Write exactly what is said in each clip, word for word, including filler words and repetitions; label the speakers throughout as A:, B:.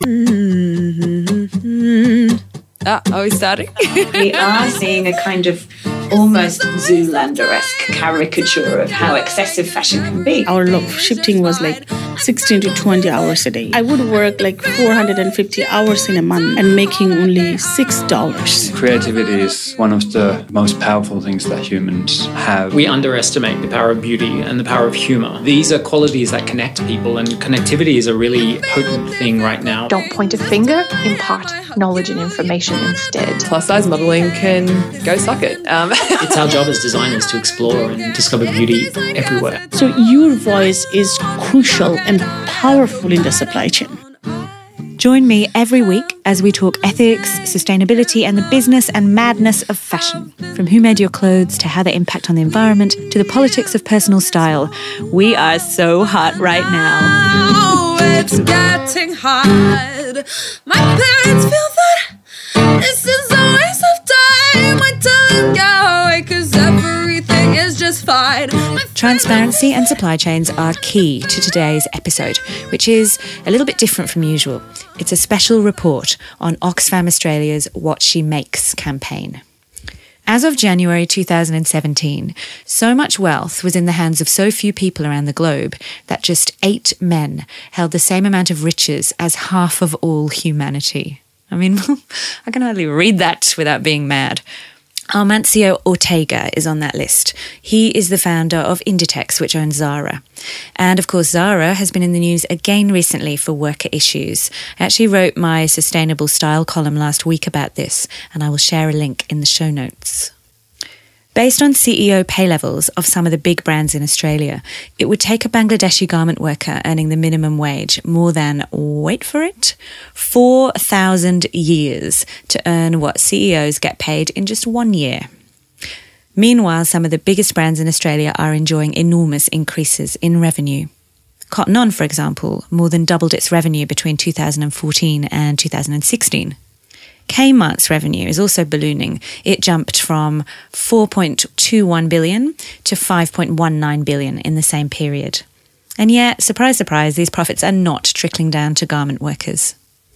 A: Ah, are we starting?
B: We are seeing a kind of almost Zoolander-esque caricature of how excessive fashion can be.
C: Our love shifting was like sixteen to twenty hours a day. I would work like four hundred fifty hours in a month and making only six dollars.
D: Creativity is one of the most powerful things that humans have.
E: We underestimate the power of beauty and the power of humour. These are qualities that connect people, and connectivity is a really potent thing right now.
F: Don't point a finger, impart knowledge and information instead.
A: Plus size modelling can go suck it. Um.
E: It's our job as designers to explore and discover beauty everywhere.
C: So your voice is crucial and powerful in the supply chain.
G: Join me every week as we talk ethics, sustainability, and the business and madness of fashion. From who made your clothes to how they impact on the environment to the politics of personal style. We are so hot right now.
H: Oh, it's getting hot. My parents feel that this is a waste of time. I tell them go away because everything is just fine.
G: Transparency and supply chains are key to today's episode, which is a little bit different from usual. It's a special report on Oxfam Australia's What She Makes campaign. As of January two thousand seventeen, so much wealth was in the hands of so few people around the globe that just eight men held the same amount of riches as half of all humanity. I mean, I can hardly read that without being mad. Amancio Ortega is on that list. He is the founder of Inditex, which owns Zara. And of course, Zara has been in the news again recently for worker issues. I actually wrote my sustainable style column last week about this, and I will share a link in the show notes. Based on C E O pay levels of some of the big brands in Australia, it would take a Bangladeshi garment worker earning the minimum wage more than, wait for it, four thousand years to earn what C E Os get paid in just one year. Meanwhile, some of the biggest brands in Australia are enjoying enormous increases in revenue. Cotton On, for example, more than doubled its revenue between two thousand fourteen and two thousand sixteen. Kmart's revenue is also ballooning. It jumped from four point two one billion to five point one nine billion in the same period. And yet, surprise, surprise, these profits are not trickling down to garment workers.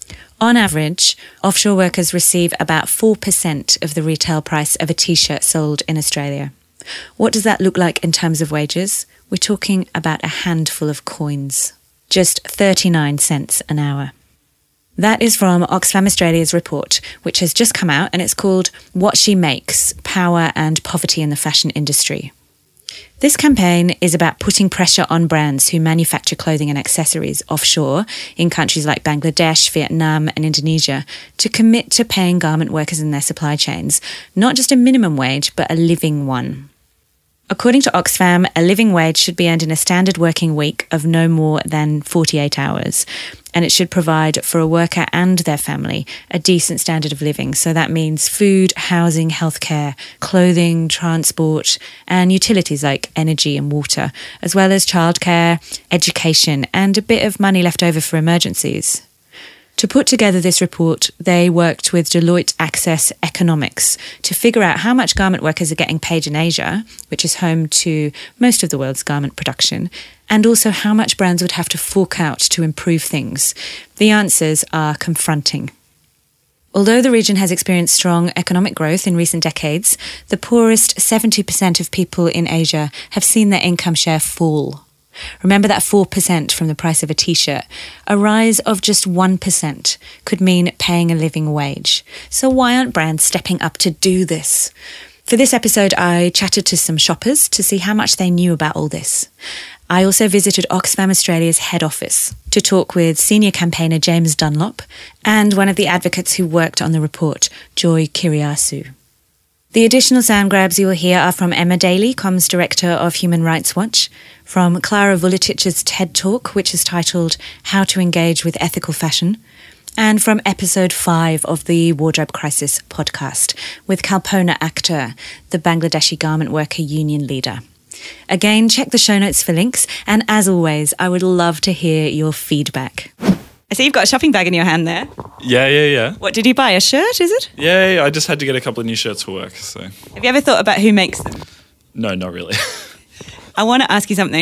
G: On average, offshore workers receive about four percent of the retail price of a t-shirt sold in Australia. What does that look like in terms of wages? We're talking about a handful of coins. Just thirty-nine cents an hour. That is from Oxfam Australia's report, which has just come out, and it's called What She Makes, Power and Poverty in the Fashion Industry. This campaign is about putting pressure on brands who manufacture clothing and accessories offshore in countries like Bangladesh, Vietnam and Indonesia to commit to paying garment workers in their supply chains not just a minimum wage, but a living one. According to Oxfam, a living wage should be earned in a standard working week of no more than forty-eight hours, and it should provide for a worker and their family a decent standard of living. So that means food, housing, healthcare, clothing, transport, and utilities like energy and water, as well as childcare, education, and a bit of money left over for emergencies. To put together this report, they worked with Deloitte Access Economics to figure out how much garment workers are getting paid in Asia, which is home to most of the world's garment production, and also how much brands would have to fork out to improve things. The answers are confronting. Although the region has experienced strong economic growth in recent decades, the poorest seventy percent of people in Asia have seen their income share fall. Remember that four percent from the price of a t-shirt. A rise of just one percent could mean paying a living wage. So why aren't brands stepping up to do this? For this episode, I chatted to some shoppers to see how much they knew about all this. I also visited Oxfam Australia's head office to talk with senior campaigner James Dunlop and one of the advocates who worked on the report, Joy Kyriasu. The additional sound grabs you will hear are from Emma Daly, Comms Director of Human Rights Watch, from Clara Vuletic's TED Talk, which is titled How to Engage with Ethical Fashion, and from episode five of the Wardrobe Crisis podcast with Kalpona Akhtar, the Bangladeshi garment worker union leader. Again, check the show notes for links, and as always, I would love to hear your feedback. I see you've got a shopping bag in your hand there.
I: Yeah, yeah, yeah.
G: What, did you buy? A shirt, is it?
I: Yeah, yeah, I just had to get a couple of new shirts for work, so...
G: Have you ever thought about who makes them?
I: No, not really.
G: I want to ask you something.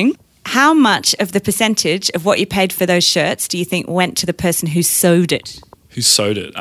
G: How much of the percentage of what you paid for those shirts do you think went to the person who sewed it?
I: Who sewed it?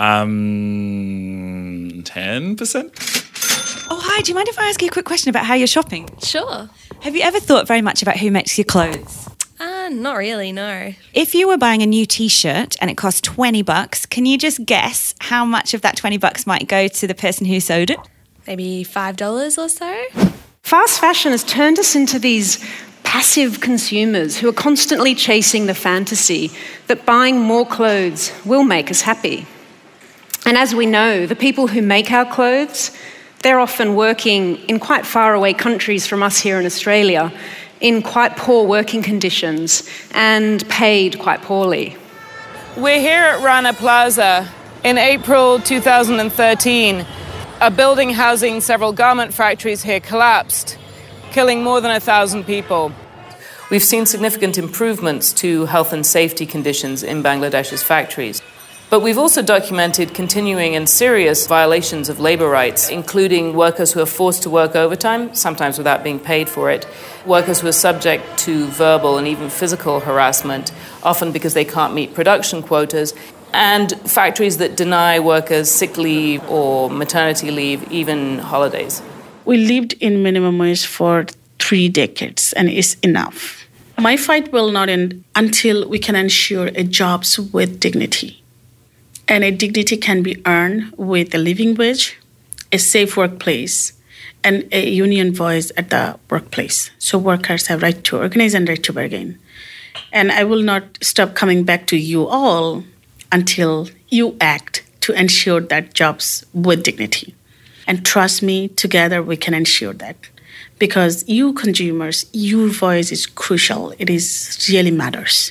I: Um, ten percent?
G: Oh, hi. Do you mind if I ask you a quick question about how you're shopping?
H: Sure.
G: Have you ever thought very much about who makes your clothes?
H: Uh, not really, no.
G: If you were buying a new T-shirt and it cost twenty bucks, can you just guess how much of that twenty bucks might go to the person who sewed it?
H: Maybe five dollars or so?
J: Fast fashion has turned us into these passive consumers who are constantly chasing the fantasy that buying more clothes will make us happy. And as we know, the people who make our clothes, they're often working in quite faraway countries from us here in Australia, in quite poor working conditions and paid quite poorly.
K: We're here at Rana Plaza in April two thousand thirteen. A building housing several garment factories here collapsed, killing more than a thousand people. We've seen significant improvements to health and safety conditions in Bangladesh's factories. But we've also documented continuing and serious violations of labour rights, including workers who are forced to work overtime, sometimes without being paid for it, workers who are subject to verbal and even physical harassment, often because they can't meet production quotas, and factories that deny workers sick leave or maternity leave, even holidays.
C: We lived in minimum wage for three decades, and it's enough. My fight will not end until we can ensure a jobs with dignity. And a dignity can be earned with a living wage, a safe workplace, and a union voice at the workplace. So workers have right to organize and right to bargain. And I will not stop coming back to you all until you act to ensure that jobs with dignity. And trust me, together we can ensure that. Because you consumers, your voice is crucial. It is really matters.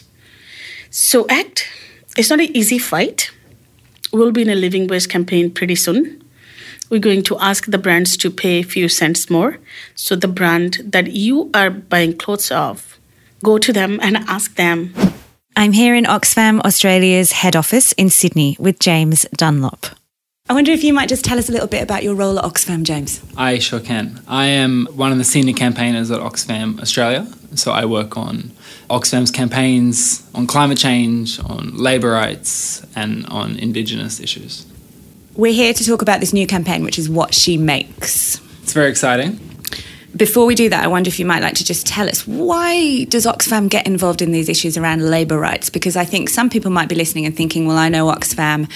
C: So act. It's not an easy fight. We'll be in a living wage campaign pretty soon. We're going to ask the brands to pay a few cents more. So the brand that you are buying clothes of, go to them and ask them.
G: I'm here in Oxfam Australia's head office in Sydney with James Dunlop. I wonder if you might just tell us a little bit about your role at Oxfam, James.
E: I sure can. I am one of the senior campaigners at Oxfam Australia. So I work on Oxfam's campaigns on climate change, on labour rights and on Indigenous issues.
G: We're here to talk about this new campaign, which is What She Makes.
E: It's very exciting.
G: Before we do that, I wonder if you might like to just tell us, why does Oxfam get involved in these issues around labour rights? Because I think some people might be listening and thinking, well, I know Oxfam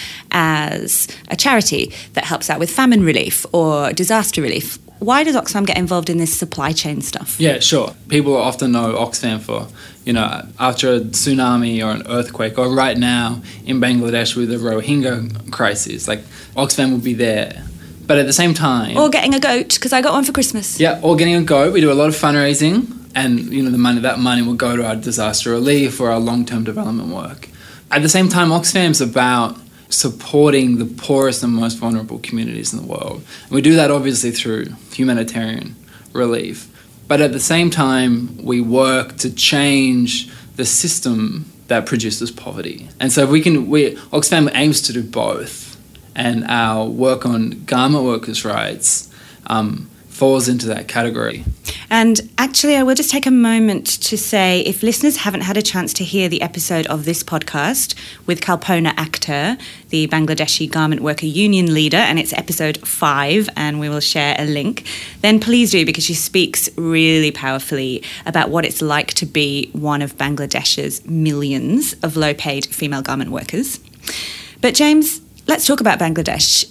G: as a charity that helps out with famine relief or disaster relief. Why does Oxfam get involved in this supply chain stuff?
E: Yeah, sure. People often know Oxfam for, you know, after a tsunami or an earthquake, or right now in Bangladesh with the Rohingya crisis, like Oxfam will be there. But at the same time...
G: Or getting a goat, because I got one for Christmas.
E: Yeah, or getting a goat. We do a lot of fundraising, and, you know, the money that money will go to our disaster relief or our long-term development work. At the same time, Oxfam's about supporting the poorest and most vulnerable communities in the world. And we do that obviously through humanitarian relief. But at the same time, we work to change the system that produces poverty. And so if we can, we Oxfam aims to do both. And our work on garment workers' rights um, falls into that category.
G: And actually, I will just take a moment to say, if listeners haven't had a chance to hear the episode of this podcast with Kalpona Akhter, the Bangladeshi Garment Worker Union leader, and it's episode five, and we will share a link, then please do, because she speaks really powerfully about what it's like to be one of Bangladesh's millions of low-paid female garment workers. But James, let's talk about Bangladesh.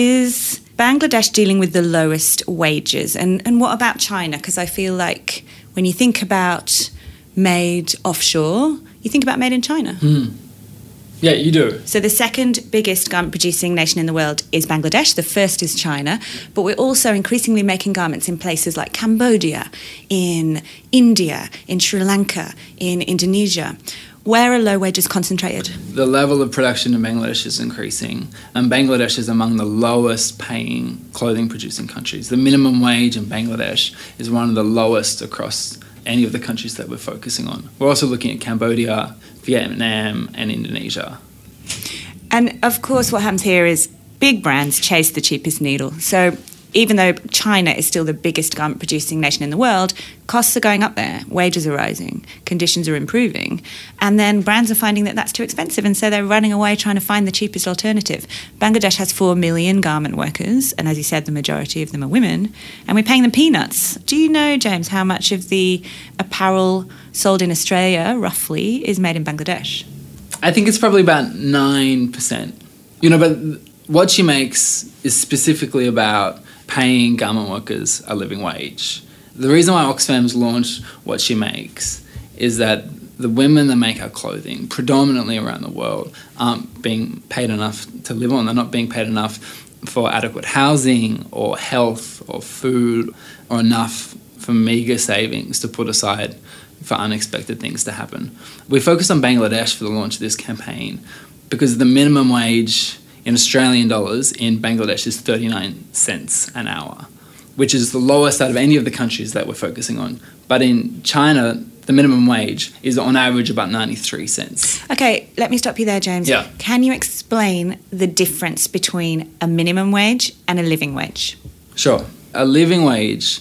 G: Is Bangladesh dealing with the lowest wages? And, and what about China? Because I feel like when you think about made offshore, you think about made in China.
E: Mm. Yeah, you do.
G: So the second biggest garment producing nation in the world is Bangladesh. The first is China. But we're also increasingly making garments in places like Cambodia, in India, in Sri Lanka, in Indonesia. Where are low wages concentrated?
E: The level of production in Bangladesh is increasing, and Bangladesh is among the lowest paying clothing producing countries. The minimum wage in Bangladesh is one of the lowest across any of the countries that we're focusing on. We're also looking at Cambodia, Vietnam, and Indonesia.
G: And of course, what happens here is big brands chase the cheapest needle. So even though China is still the biggest garment producing nation in the world, costs are going up there, wages are rising, conditions are improving, and then brands are finding that that's too expensive, and so they're running away trying to find the cheapest alternative. Bangladesh has four million garment workers, and as you said, the majority of them are women, and we're paying them peanuts. Do you know, James, how much of the apparel sold in Australia, roughly, is made in Bangladesh?
E: I think it's probably about nine percent. You know, but what she makes is specifically about paying garment workers a living wage. The reason why Oxfam's launched What She Makes is that the women that make our clothing, predominantly around the world, aren't being paid enough to live on. They're not being paid enough for adequate housing or health or food or enough for meagre savings to put aside for unexpected things to happen. We focused on Bangladesh for the launch of this campaign because the minimum wage in Australian dollars in Bangladesh is thirty-nine cents an hour, which is the lowest out of any of the countries that we're focusing on. But in China, the minimum wage is on average about ninety-three cents.
G: Okay, let me stop you there, James.
E: Yeah.
G: Can you explain the difference between a minimum wage and a living wage?
E: Sure. A living wage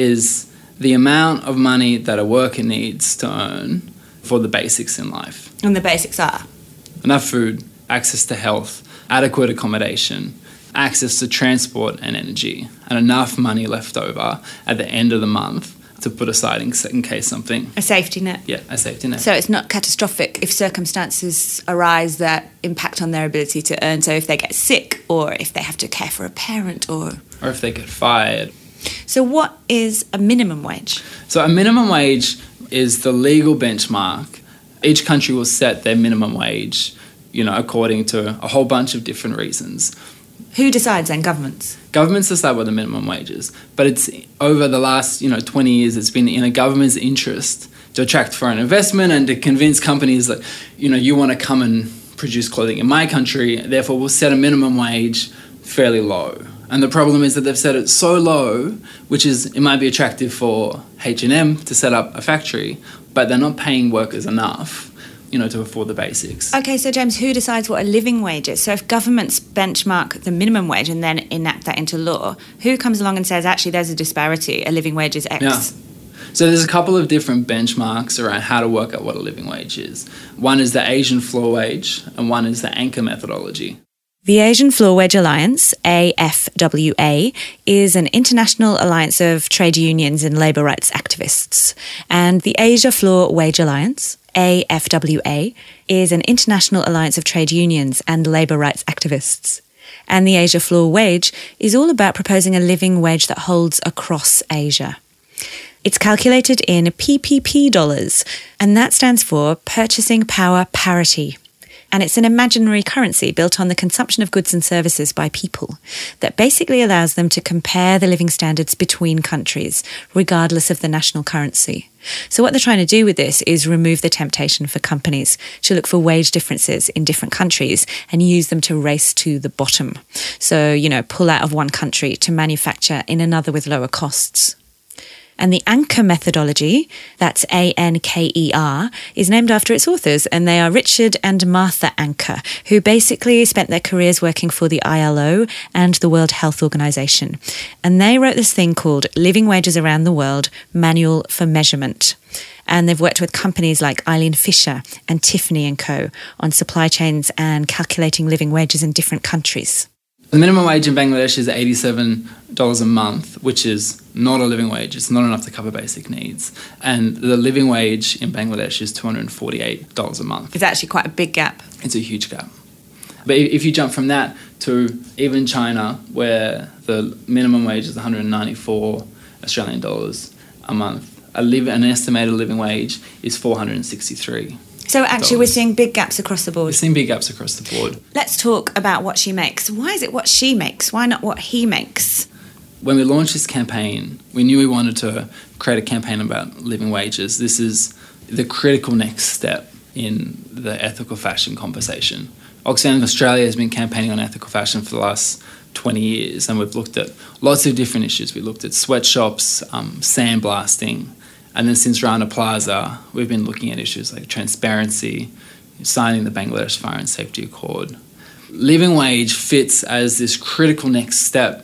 E: is the amount of money that a worker needs to earn for the basics in life.
G: And the basics are?
E: Enough food, access to health, adequate accommodation, access to transport and energy, and enough money left over at the end of the month to put aside in, in case something...
G: A safety net.
E: Yeah, a safety net.
G: So it's not catastrophic if circumstances arise that impact on their ability to earn. So if they get sick, or if they have to care for a parent, or...
E: Or if they get fired.
G: So what is a minimum wage?
E: So a minimum wage is the legal benchmark. Each country will set their minimum wage, you know, according to a whole bunch of different reasons.
G: Who decides then? Governments?
E: Governments decide what the minimum wage is. But it's over the last, you know, twenty years, it's been in a government's interest to attract foreign investment and to convince companies that, you know, you want to come and produce clothing in my country, therefore we'll set a minimum wage fairly low. And the problem is that they've set it so low, which is, it might be attractive for H and M to set up a factory, but they're not paying workers enough, you know, to afford the basics.
G: Okay, so James, who decides what a living wage is? So if governments benchmark the minimum wage and then enact that into law, who comes along and says, actually, there's a disparity, a living wage is X?
E: Yeah. So there's a couple of different benchmarks around how to work out what a living wage is. One is the Asian floor wage, and one is the Anchor methodology.
G: The Asian Floor Wage Alliance, A F W A, is an international alliance of trade unions and labour rights activists. And the Asia Floor Wage Alliance, A F W A, is an international alliance of trade unions and labour rights activists. And the Asia Floor Wage is all about proposing a living wage that holds across Asia. It's calculated in P P P dollars, and that stands for Purchasing Power Parity. And it's an imaginary currency built on the consumption of goods and services by people that basically allows them to compare the living standards between countries, regardless of the national currency. So what they're trying to do with this is remove the temptation for companies to look for wage differences in different countries and use them to race to the bottom. So, you know, pull out of one country to manufacture in another with lower costs. And the Anchor methodology, that's A N K E R, is named after its authors, and they are Richard and Martha Anchor, who basically spent their careers working for the I L O and the World Health Organization. And they wrote this thing called Living Wages Around the World, Manual for Measurement. And they've worked with companies like Eileen Fisher and Tiffany and Co. on supply chains and calculating living wages in different countries.
E: The minimum wage in Bangladesh is eighty-seven dollars a month, which is not a living wage. It's not enough to cover basic needs. And the living wage in Bangladesh is two hundred forty-eight dollars a month.
G: It's actually quite a big gap.
E: It's a huge gap. But if you jump from that to even China, where the minimum wage is one hundred ninety-four Australian dollars a month, a live, an estimated living wage is four hundred sixty-three.
G: So actually we're seeing big gaps across the board.
E: We're seeing big gaps across the board.
G: Let's talk about what she makes. Why is it what she makes? Why not what he makes?
E: When we launched this campaign, we knew we wanted to create a campaign about living wages. This is the critical next step in the ethical fashion conversation. Oxfam Australia has been campaigning on ethical fashion for the last twenty years, and we've looked at lots of different issues. We looked at sweatshops, um, sandblasting, and then since Rana Plaza, we've been looking at issues like transparency, signing the Bangladesh Fire and Safety Accord. Living wage fits as this critical next step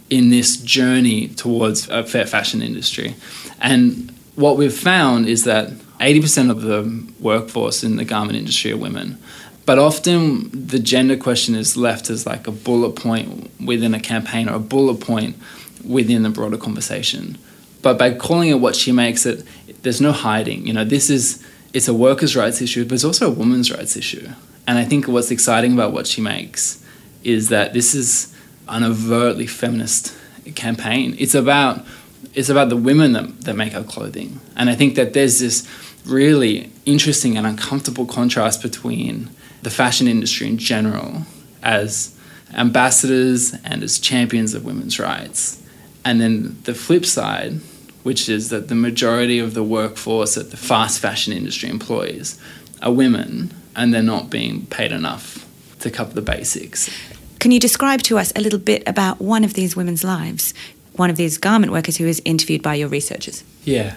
E: in this journey towards a fair fashion industry. And what we've found is that eighty percent of the workforce in the garment industry are women. But often the gender question is left as like a bullet point within a campaign or a bullet point within the broader conversation. But by calling it What She Makes, it, there's no hiding. You know, this is, it's a workers' rights issue, but it's also a women's rights issue. And I think what's exciting about What She Makes is that this is an overtly feminist campaign. It's about it's about the women that, that make our clothing. And I think that there's this really interesting and uncomfortable contrast between the fashion industry in general as ambassadors and as champions of women's rights, and then the flip side, which is that the majority of the workforce that the fast fashion industry employs are women, and they're not being paid enough to cover the basics.
G: Can you describe to us a little bit about one of these women's lives, one of these garment workers who was interviewed by your researchers?
E: Yeah.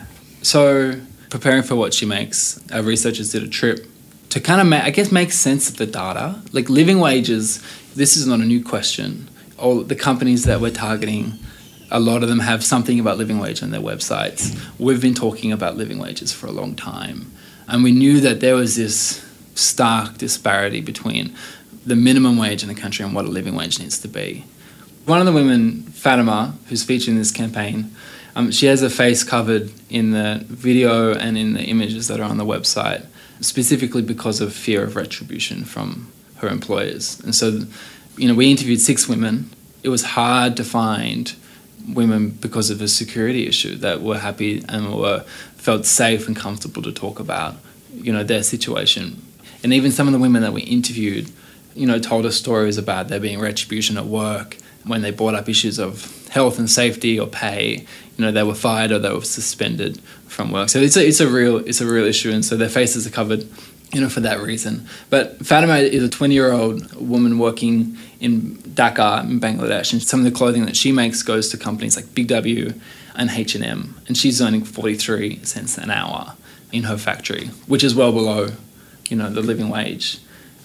E: So preparing for What She Makes, our researchers did a trip to kind of, ma- I guess, make sense of the data. Like living wages, this is not a new question. All the companies that we're targeting, a lot of them have something about living wage on their websites. We've been talking about living wages for a long time. And we knew that there was this stark disparity between the minimum wage in the country and what a living wage needs to be. One of the women, Fatima, who's featured in this campaign, um, she has her face covered in the video and in the images that are on the website, specifically because of fear of retribution from her employers. And so, you know, we interviewed six women. It was hard to find women because of a security issue that were happy and were felt safe and comfortable to talk about, you know, their situation. And even some of the women that we interviewed, you know, told us stories about there being retribution at work when they brought up issues of health and safety or pay. You know, they were fired or they were suspended from work. So it's a, it's a real it's a real issue, and so their faces are covered, you know, for that reason. But Fatima is a twenty-year-old woman working in Dhaka in Bangladesh, and some of the clothing that she makes goes to companies like Big W and H and M, and she's earning forty-three cents an hour in her factory, which is well below, you know, the living wage.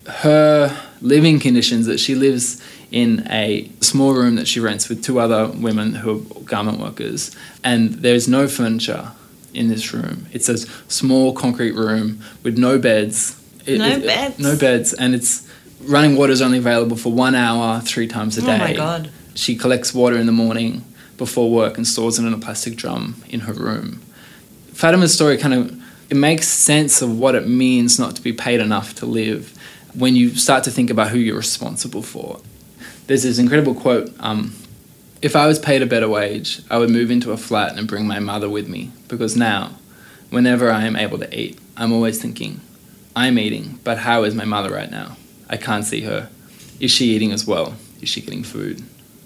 E: Her living conditions, that she lives in a small room that she rents with two other women who are garment workers, and there's no furniture in this room. It's a small concrete room with no beds. It,
G: no
E: it,
G: beds?
E: No beds, and it's running water is only available for one hour, three times a day.
G: Oh my God.
E: She collects water in the morning before work and stores it in a plastic drum in her room. Fatima's story kind of, it makes sense of what it means not to be paid enough to live when you start to think about who you're responsible for. There's this incredible quote, um, if I was paid a better wage, I would move into a flat and bring my mother with me, because now, whenever I am able to eat, I'm always thinking, I'm eating, but how is my mother right now? I can't see her. Is she eating as well? Is she getting food?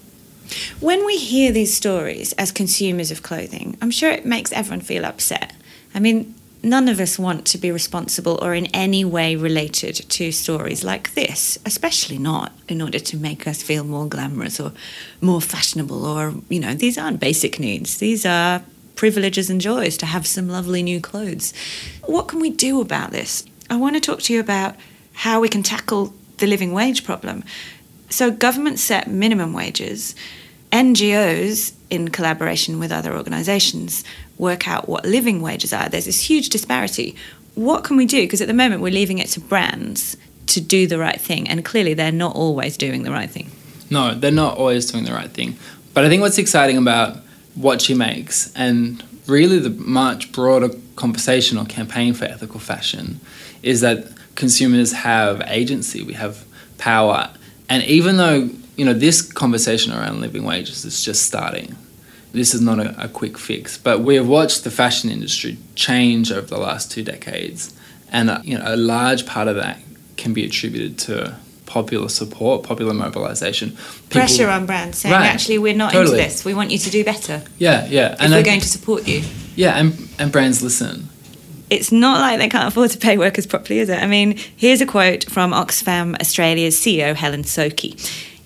G: When we hear these stories as consumers of clothing, I'm sure it makes everyone feel upset. I mean, none of us want to be responsible or in any way related to stories like this, especially not in order to make us feel more glamorous or more fashionable, or, you know, these aren't basic needs. These are privileges and joys to have some lovely new clothes. What can we do about this? I want to talk to you about how we can tackle the living wage problem. So governments set minimum wages. N G Os, in collaboration with other organisations, work out what living wages are. There's this huge disparity. What can we do? Because at the moment we're leaving it to brands to do the right thing, and clearly they're not always doing the right thing.
E: No, they're not always doing the right thing. But I think what's exciting about What She Makes, and really the much broader conversation or campaign for ethical fashion, is that consumers have agency, we have power. And even though, you know, this conversation around living wages is just starting, this is not a, a quick fix, but we have watched the fashion industry change over the last two decades, and uh, you know, a large part of that can be attributed to popular support, popular mobilisation. People,
G: Pressure on brands saying,
E: right,
G: actually, we're not
E: totally.
G: into this. We want you to do better.
E: Yeah, yeah.
G: If
E: and
G: we're
E: I,
G: going to support you.
E: Yeah, and, and brands listen.
G: It's not like they can't afford to pay workers properly, is it? I mean, here's a quote from Oxfam Australia's C E O, Helen Sokey.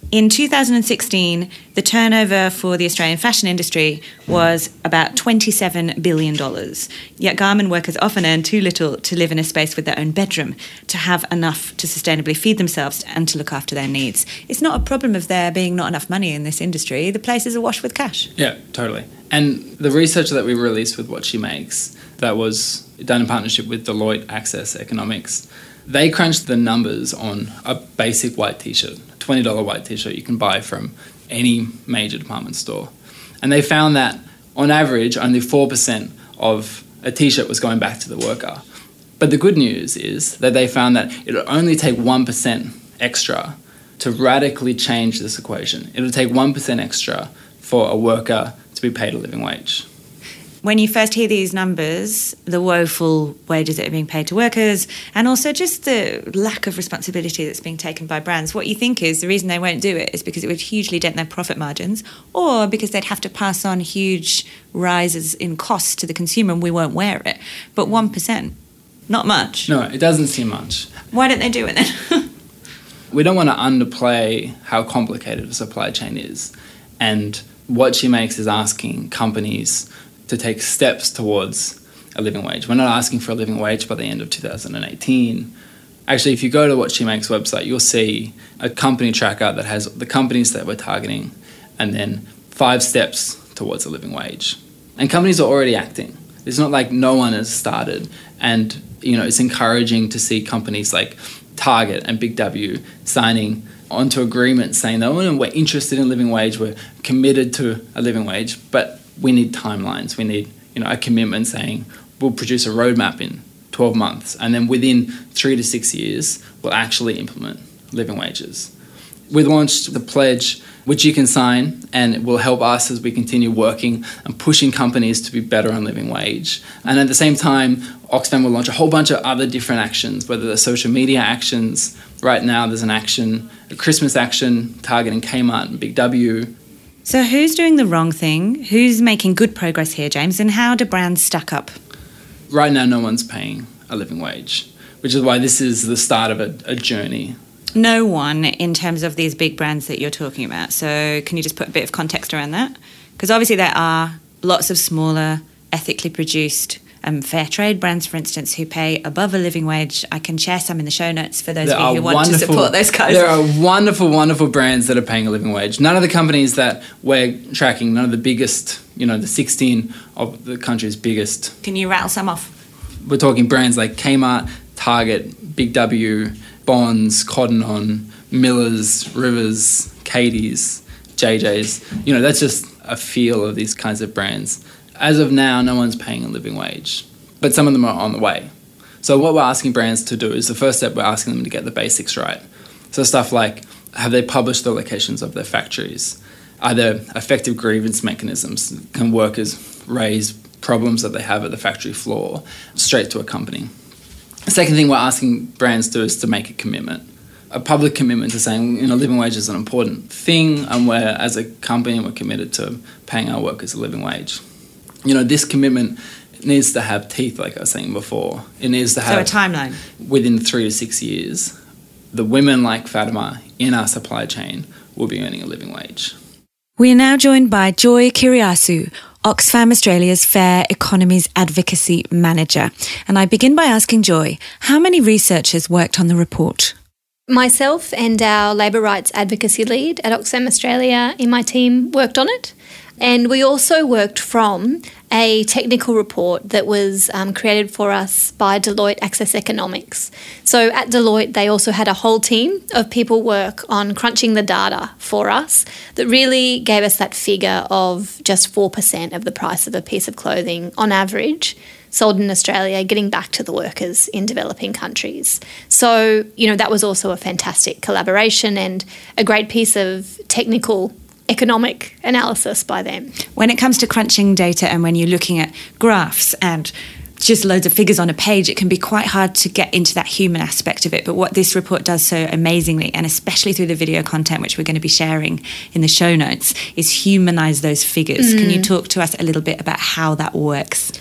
G: In two thousand sixteen, the turnover for the Australian fashion industry was about twenty-seven billion dollars. Yet garment workers often earn too little to live in a space with their own bedroom, to have enough to sustainably feed themselves and to look after their needs. It's not a problem of there being not enough money in this industry. The place is awash with cash.
E: Yeah, totally. And the research that we released with What She Makes, that was done in partnership with Deloitte Access Economics, they crunched the numbers on a basic white t-shirt, a twenty dollars white t-shirt you can buy from any major department store. And they found that, on average, only four percent of a t-shirt was going back to the worker. But the good news is that they found that it would only take one percent extra to radically change this equation. It would take one percent extra for a worker to be paid a living wage.
G: When you first hear these numbers, the woeful wages that are being paid to workers and also just the lack of responsibility that's being taken by brands, what you think is the reason they won't do it is because it would hugely dent their profit margins or because they'd have to pass on huge rises in costs to the consumer and we won't wear it. But one percent, not much.
E: No, it doesn't seem much.
G: Why don't they do it then?
E: We don't want to underplay how complicated the supply chain is. And What She Makes is asking companies to take steps towards a living wage. We're not asking for a living wage by the end of two thousand eighteen. Actually, if you go to What She Makes website, you'll see a company tracker that has the companies that we're targeting and then five steps towards a living wage. And companies are already acting. It's not like no one has started. And, you know, it's encouraging to see companies like Target and Big W signing onto agreements saying that oh, we're interested in living wage, we're committed to a living wage, but we need timelines. We need, you know, a commitment saying we'll produce a roadmap in twelve months and then within three to six years we'll actually implement living wages. We launched the pledge, which you can sign, and it will help us as we continue working and pushing companies to be better on living wage. And at the same time, Oxfam will launch a whole bunch of other different actions, whether they're social media actions. Right now there's an action, a Christmas action targeting Kmart and Big W.
G: So who's doing the wrong thing? Who's making good progress here, James? And how do brands stack up?
E: Right now, no one's paying a living wage, which is why this is the start of a, a journey.
G: No one in terms of these big brands that you're talking about. So can you just put a bit of context around that? Because obviously there are lots of smaller, ethically produced um, fair trade brands, for instance, who pay above a living wage. I can share some in the show notes for those
E: there
G: of you who want to support those guys.
E: There are wonderful, wonderful brands that are paying a living wage. None of the companies that we're tracking, none of the biggest, you know, the sixteen of the country's biggest.
G: Can you rattle some off?
E: We're talking brands like Kmart, Target, Big W, Bonds, Cotton On, Miller's, Rivers, Katie's, J J's. You know, that's just a feel of these kinds of brands. As of now, no one's paying a living wage, but some of them are on the way. So what we're asking brands to do is the first step, we're asking them to get the basics right. So stuff like, have they published the locations of their factories? Are there effective grievance mechanisms? Can workers raise problems that they have at the factory floor straight to a company? The second thing we're asking brands to do is to make a commitment, a public commitment to saying, you know, living wage is an important thing, and we're, as a company, we're committed to paying our workers a living wage. You know, this commitment needs to have teeth, like I was saying before. It needs to have...
G: So a timeline. Within
E: three to six years, the women like Fatima in our supply chain will be earning a living wage.
G: We are now joined by Joy Kiriasu, Oxfam Australia's Fair Economies Advocacy Manager. And I begin by asking Joy, how many researchers worked on the report?
L: Myself and our labour rights advocacy lead at Oxfam Australia in my team worked on it. And we also worked from a technical report that was um, created for us by Deloitte Access Economics. So at Deloitte, they also had a whole team of people work on crunching the data for us that really gave us that figure of just four percent of the price of a piece of clothing on average sold in Australia, getting back to the workers in developing countries. So, you know, that was also a fantastic collaboration and a great piece of technical economic analysis by them.
G: When it comes to crunching data and when you're looking at graphs and just loads of figures on a page, it can be quite hard to get into that human aspect of it. But what this report does so amazingly, and especially through the video content, which we're going to be sharing in the show notes, is humanise those figures. Mm. Can you talk to us a little bit about how that works?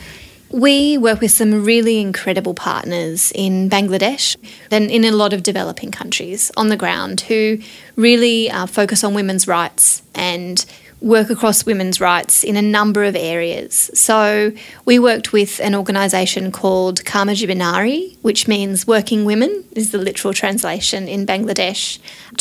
L: We work with some really incredible partners in Bangladesh and in a lot of developing countries on the ground who really uh, focus on women's rights and work across women's rights in a number of areas. So we worked with an organisation called Karma Jibinari, which means working women, is the literal translation in Bangladesh,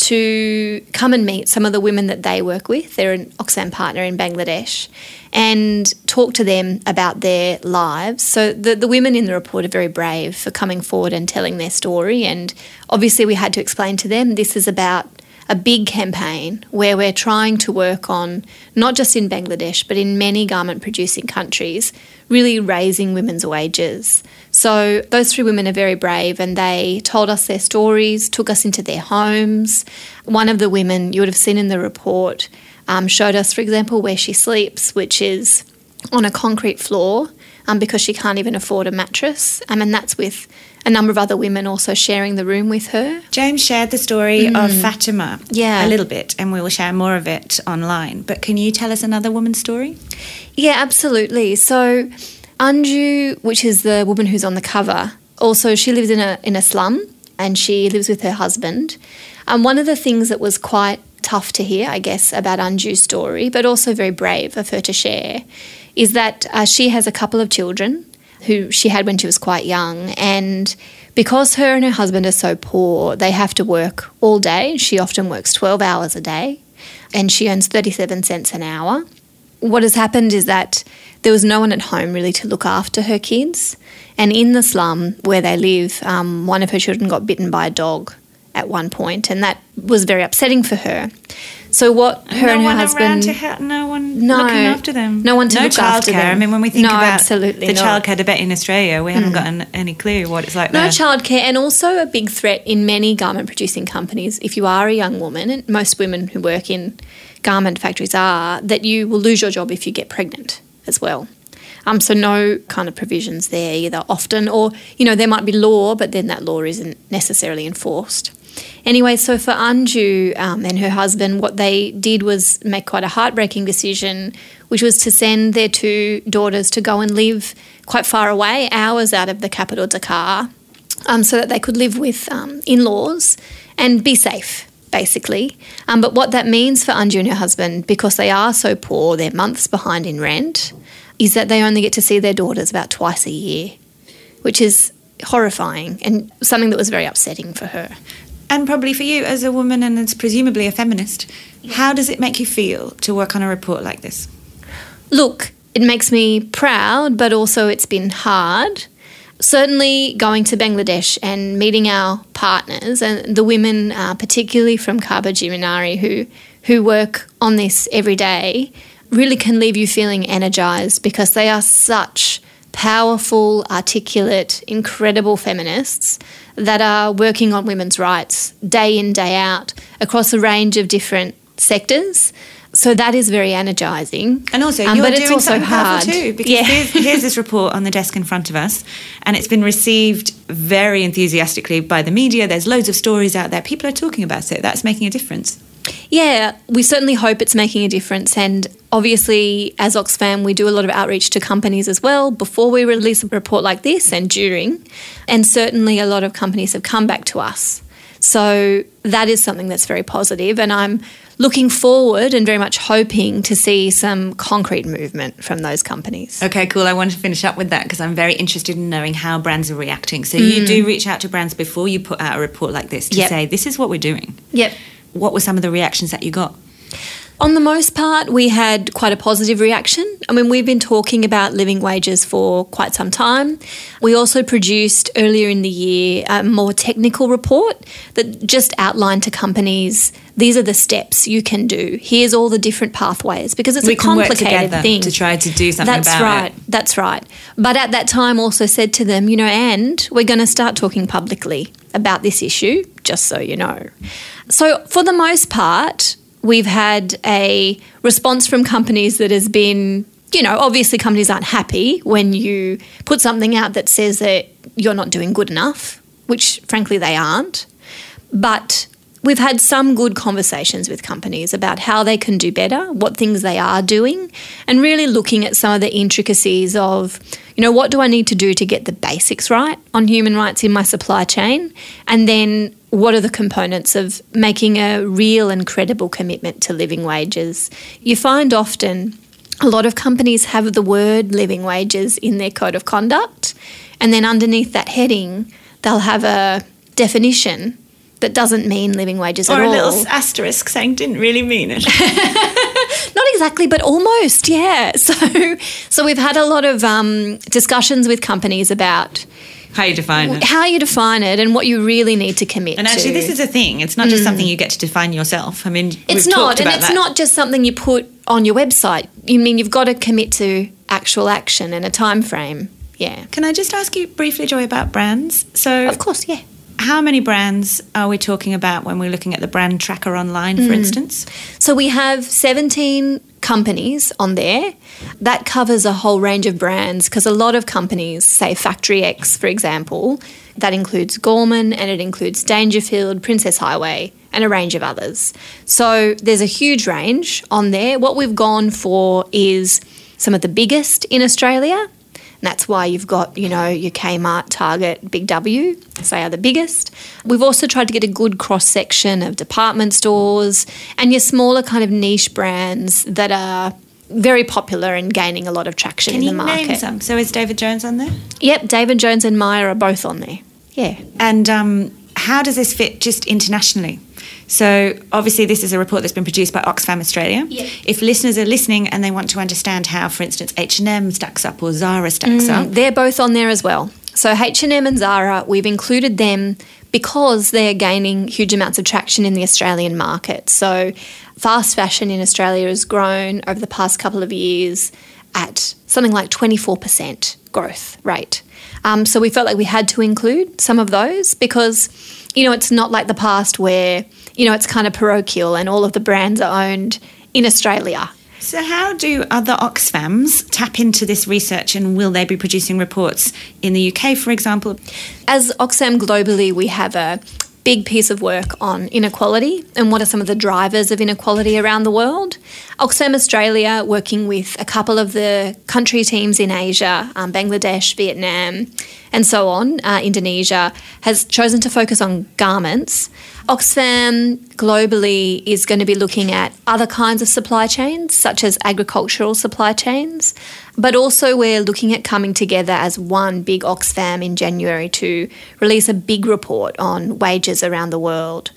L: to come and meet some of the women that they work with. They're an Oxfam partner in Bangladesh, and talk to them about their lives. So the, the women in the report are very brave for coming forward and telling their story, and obviously we had to explain to them this is about a big campaign where we're trying to work on, not just in Bangladesh, but in many garment-producing countries, really raising women's wages. So those three women are very brave, and they told us their stories, took us into their homes. One of the women, you would have seen in the report, um, showed us, for example, where she sleeps, which is on a concrete floor um, because she can't even afford a mattress. Um, and that's with a number of other women also sharing the room with her.
G: James shared the story
L: Mm.
G: of Fatima
L: Yeah.
G: a little bit, and we will share more of it online. But can you tell us another woman's story?
L: Yeah, absolutely. So Anju, which is the woman who's on the cover, also she lives in a in a slum, and she lives with her husband. And one of the things that was quite tough to hear, I guess, about Anju's story, but also very brave of her to share, is that uh, she has a couple of children who she had when she was quite young, and because her and her husband are so poor, they have to work all day. She often works twelve hours a day, and she earns thirty-seven cents an hour. What has happened is that there was no one at home really to look after her kids, and in the slum where they live, um, one of her children got bitten by a dog at one point, and that was very upsetting for her. So what her
G: no
L: and her
G: one
L: husband...
G: around to help, no one
L: No.
G: looking after them.
L: No one to
G: no
L: look after
G: childcare.
L: them.
G: I mean, when we think
L: No,
G: about
L: absolutely
G: the
L: not.
G: childcare debate in Australia, we haven't
L: Mm.
G: gotten any clue what it's like
L: No
G: there.
L: childcare, and also a big threat in many garment producing companies. If you are a young woman, and most women who work in garment factories are, that you will lose your job if you get pregnant as well. Um, so no kind of provisions there either often, or, you know, there might be law, but then that law isn't necessarily enforced. Anyway, so for Anju um, and her husband, what they did was make quite a heartbreaking decision, which was to send their two daughters to go and live quite far away, hours out of the capital, Dhaka, um, so that they could live with um, in-laws and be safe, basically. Um, but what that means for Anju and her husband, because they are so poor, they're months behind in rent, is that they only get to see their daughters about twice a year, which is horrifying and something that was very upsetting for her.
G: And probably for you as a woman and as presumably a feminist, how does it make you feel to work on a report like this?
L: Look, it makes me proud, but also it's been hard. Certainly going to Bangladesh and meeting our partners and the women, uh, particularly from Karma Jibinari, who, who work on this every day, really can leave you feeling energised because they are such powerful, articulate, incredible feminists that are working on women's rights day in, day out across a range of different sectors. So that is very energising.
G: And also,
L: um,
G: you're
L: but it's
G: doing
L: also
G: something
L: hard
G: powerful too, because
L: yeah.
G: here's, here's this report on the desk in front of us, and it's been received very enthusiastically by the media. There's loads of stories out there. People are talking about it. That's making a difference.
L: Yeah, we certainly hope it's making a difference. And obviously, as Oxfam, we do a lot of outreach to companies as well before we release a report like this and during. And certainly a lot of companies have come back to us. So that is something that's very positive. And I'm looking forward and very much hoping to see some concrete movement from those companies.
G: Okay, cool. I want to finish up with that because I'm very interested in knowing how brands are reacting. So you
L: Mm.
G: do reach out to brands before you put out a report like this to
L: Yep.
G: say, this is what we're doing.
L: Yep.
G: What were some of the reactions that you got?
L: On the most part, we had quite a positive reaction. I mean, we've been talking about living wages for quite some time. We also produced earlier in the year a more technical report that just outlined to companies, these are the steps you can do. Here's all the different pathways, because it's
G: we
L: a
G: can work
L: complicated
G: together
L: thing.
G: to try to do something
L: That's
G: about
L: right.
G: it.
L: That's right. But at that time also said to them, you know, and we're going to start talking publicly about this issue, just so you know. So for the most part, we've had a response from companies that has been, you know, obviously companies aren't happy when you put something out that says that you're not doing good enough, which frankly they aren't. But we've had some good conversations with companies about how they can do better, what things they are doing, and really looking at some of the intricacies of, you know, what do I need to do to get the basics right on human rights in my supply chain? And then what are the components of making a real and credible commitment to living wages? You find often a lot of companies have the word living wages in their code of conduct, and then underneath that heading, they'll have a definition that doesn't mean living wages
B: or
L: at all.
B: Or a little asterisk saying didn't really mean it.
L: Not exactly, but almost, yeah. So so we've had a lot of um, discussions with companies about
B: how you define it.
L: How you define it and what you really need to commit to.
B: And actually,
L: to.
B: this is a thing. It's not just mm. something you get to define yourself. I mean,
L: it's
B: we've
L: not,
B: talked
L: and
B: about
L: it's
B: that.
L: not just something you put on your website. You mean you've got to commit to actual action and a time frame. Yeah.
B: Can I just ask you briefly, Joy, about brands? So,
L: of course, yeah.
B: How many brands are we talking about when we're looking at the brand tracker online, for mm. instance?
L: So we have seventeen companies on there. That covers a whole range of brands because a lot of companies, say Factory X, for example, that includes Gorman and it includes Dangerfield, Princess Highway and a range of others. So there's a huge range on there. What we've gone for is some of the biggest in Australia. And that's why you've got, you know, your Kmart, Target, Big W, say are the biggest. We've also tried to get a good cross-section of department stores and your smaller kind of niche brands that are very popular and gaining a lot of traction
B: Can
L: in the market.
B: Can you name some? So is David Jones on there?
L: Yep, David Jones and Myer are both on there. Yeah.
B: And um, how does this fit just internationally? So obviously this is a report that's been produced by Oxfam Australia.
L: Yep.
B: If listeners are listening and they want to understand how, for instance, H and M stacks up or Zara stacks
L: mm,
B: up.
L: They're both on there as well. So H and M and Zara, we've included them because they're gaining huge amounts of traction in the Australian market. So fast fashion in Australia has grown over the past couple of years at something like twenty-four percent growth rate. Um, so we felt like we had to include some of those because, you know, it's not like the past where, you know, it's kind of parochial and all of the brands are owned in Australia.
B: So how do other Oxfams tap into this research and will they be producing reports in the U K, for example?
L: As Oxfam globally, we have a big piece of work on inequality and what are some of the drivers of inequality around the world. Oxfam Australia, working with a couple of the country teams in Asia, um, Bangladesh, Vietnam, and so on, uh, Indonesia, has chosen to focus on garments. Oxfam globally is going to be looking at other kinds of supply chains, such as agricultural supply chains, but also we're looking at coming together as one big Oxfam in January to release a big report on wages around the world.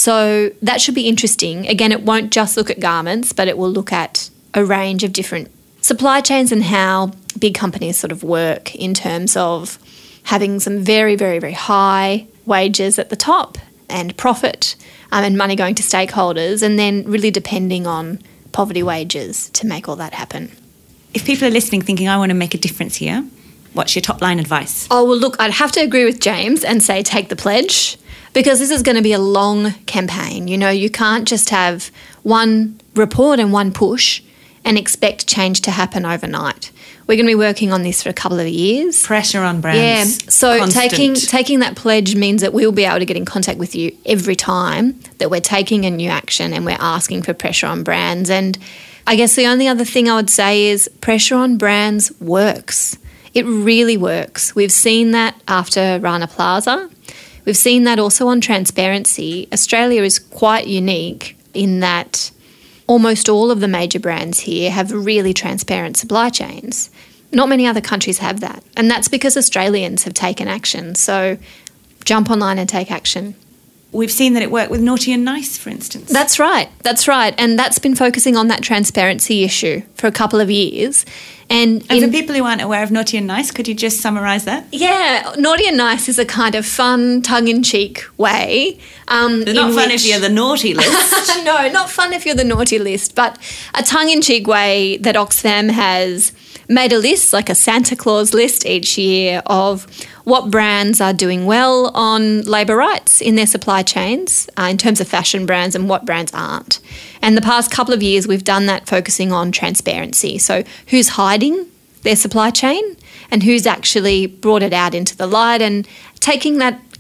L: So that should be interesting. Again, it won't just look at garments, but it will look at a range of different supply chains and how big companies sort of work in terms of having some very, very, very high wages at the top and profit um, and money going to stakeholders, and then really depending on poverty wages to make all that happen.
B: If people are listening thinking, I want to make a difference here, what's your top line advice?
L: Oh, well, look, I'd have to agree with James and say take the pledge because this is going to be a long campaign. You know, you can't just have one report and one push and expect change to happen overnight. We're going to be working on this for a couple of years.
B: Pressure on brands.
L: Yeah. So
B: constant.
L: taking taking that pledge means that we'll be able to get in contact with you every time that we're taking a new action and we're asking for pressure on brands. And I guess the only other thing I would say is pressure on brands works. It really works. We've seen that after Rana Plaza. We've seen that also on transparency. Australia is quite unique in that almost all of the major brands here have really transparent supply chains. Not many other countries have that. And that's because Australians have taken action. So jump online and take action.
B: We've seen that it worked with Naughty and Nice, for instance.
L: That's right. That's right. And that's been focusing on that transparency issue for a couple of years. And,
B: and
L: in,
B: for people who aren't aware of Naughty and Nice, could you just summarise that?
L: Yeah, Naughty and Nice is a kind of fun, tongue-in-cheek way. Um,
B: It's not fun
L: which,
B: if you're the naughty list.
L: No, not fun if you're the naughty list, but a tongue-in-cheek way that Oxfam has made a list, like a Santa Claus list each year of what brands are doing well on labour rights in their supply chains uh, in terms of fashion brands and what brands aren't. And the past couple of years we've done that focusing on transparency. So who's hiding their supply chain and who's actually brought it out into the light and taking that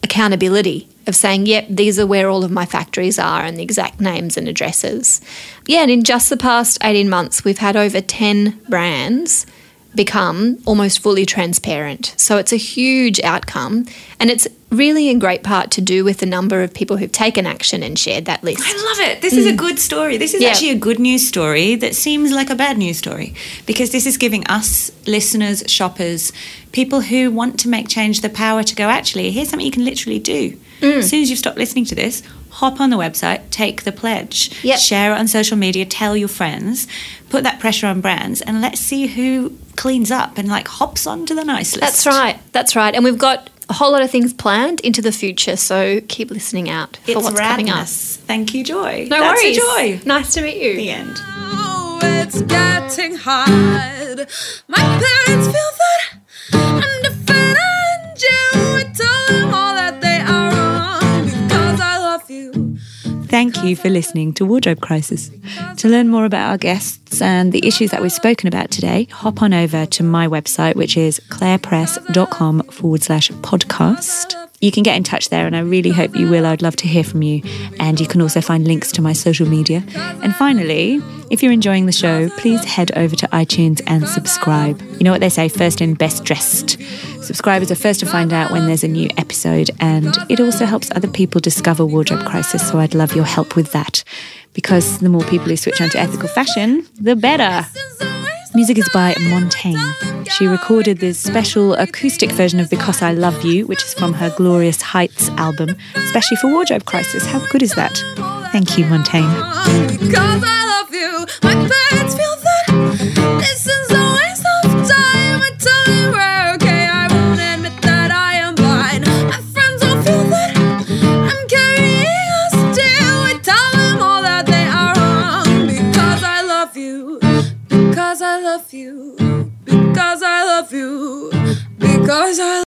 L: accountability of saying, yep, these are where all of my factories are and the exact names and addresses. Yeah, and in just the past eighteen months, we've had over ten brands become almost fully transparent. So it's a huge outcome, and it's really in great part to do with the number of people who've taken action and shared that list.
M: I love it. This mm. is a good story. This is
L: yeah.
M: actually a good news story that seems like a bad news story, because this is giving us, listeners, shoppers, people who want to make change, the power to go, actually, here's something you can literally do. Mm. As soon as you've stopped listening to this, hop on the website, take the pledge,
L: yep.
M: share it on social media, tell your friends, put that pressure on brands, and let's see who cleans up and like hops onto the nice list.
L: That's right. That's right. And we've got a whole lot of things planned into the future, so keep listening out for
M: it's
L: what's
M: radness.
L: coming up.
M: Thank you, Joy.
L: No
M: That's
L: worries.
M: a joy.
L: Nice to meet you.
M: The end.
H: Oh, it's getting hard. My parents feel that I'm different. You tell them all that they are wrong because I love you.
G: Thank you for listening to Wardrobe Crisis. To learn more about our guests and the issues that we've spoken about today, hop on over to my website, which is clairepress.com forward slash podcast. You can get in touch there, and I really hope you will. I'd love to hear from you. And you can also find links to my social media. And finally, if you're enjoying the show, please head over to iTunes and subscribe. You know what they say, first in, best dressed. Subscribers are first to find out when there's a new episode, and it also helps other people discover Wardrobe Crisis, so I'd love your help with that, because the more people who switch on to ethical fashion, the better. Music is by Montaigne. She recorded this special acoustic version of Because I Love You, which is from her Glorious Heights album, especially for Wardrobe Crisis. How good is that? Thank you, Montaigne.
H: Because I love you, my parents feel that this is a waste of time. I tell them we're okay, I won't admit that I am blind. My friends all feel that I'm carrying a still. I tell them all that they are wrong. Because I love you, because I love you, because I love you, because I